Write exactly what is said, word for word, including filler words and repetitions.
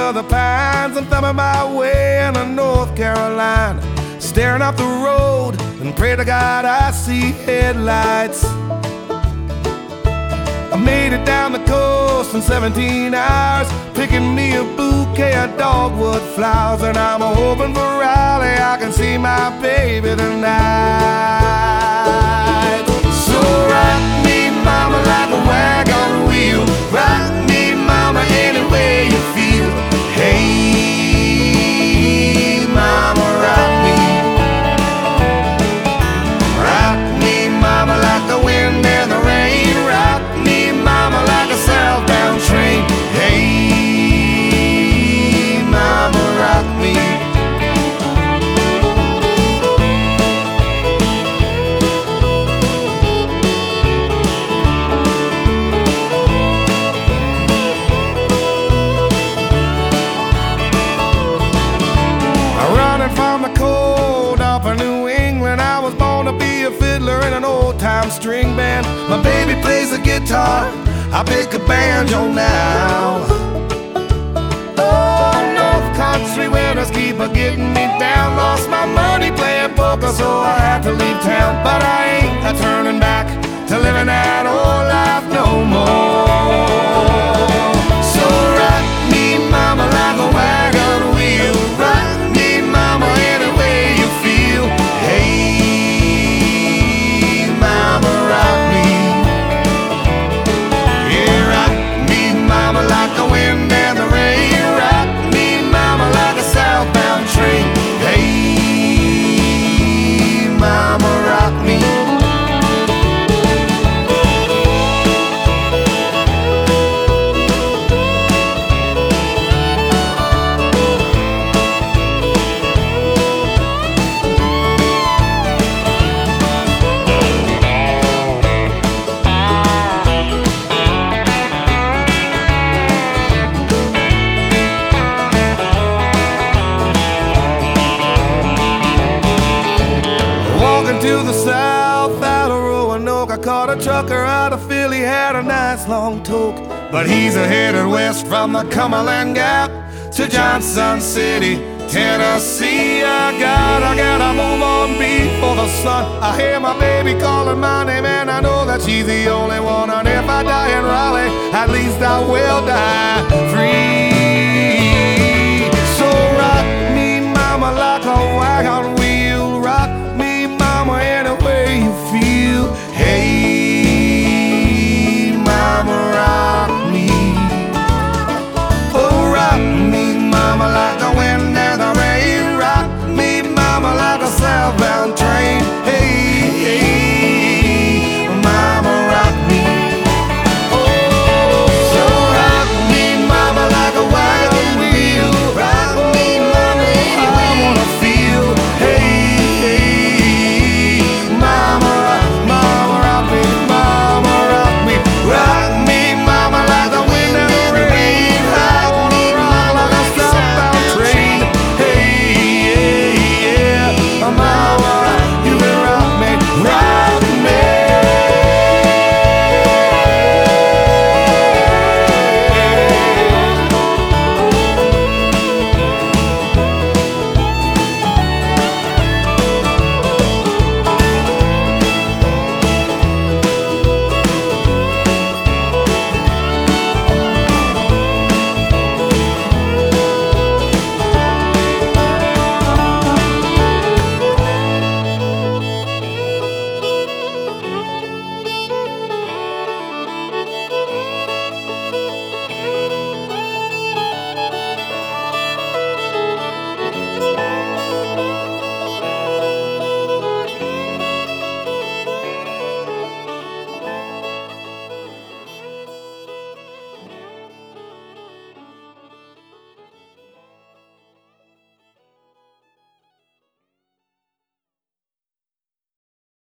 of the pines and thumbing my way into North Carolina, staring up the road and pray to God I see headlights. I made it down the coast in seventeen hours, picking me a bouquet of dogwood flowers, and I'm hoping for Raleigh I can see my baby tonight. So rock me, mama, like a wagon wheel. Rock me, mama, any way you feel. Hey, mama, rock me. Rock me, mama, like the wind and the rain. Rock me, mama, like a southbound train. Hey, mama, rock me. From the cold up in New England, I was born to be a fiddler in an old-time string band. My baby plays the guitar, I pick a banjo now. Oh, North Country winters keep a getting me down. Lost my money playing poker, so I had to leave town. But I ain't a turning back to living that old life no more. So rock me, mama, like a wagon wheel. Rock mama, any way you feel. Hey, mama, rock me. Yeah, rock me, mama, like the wind and the rain. Rock me, mama, like a southbound train. Hey, mama, rock me. To the south out of Roanoke, I caught a trucker out of Philly, had a nice long toke. But he's a headed west from the Cumberland Gap to Johnson City, Tennessee. I gotta, gotta move on before the sun. I hear my baby calling my name, and I know that she's the only one. And if I die in Raleigh, at least I will die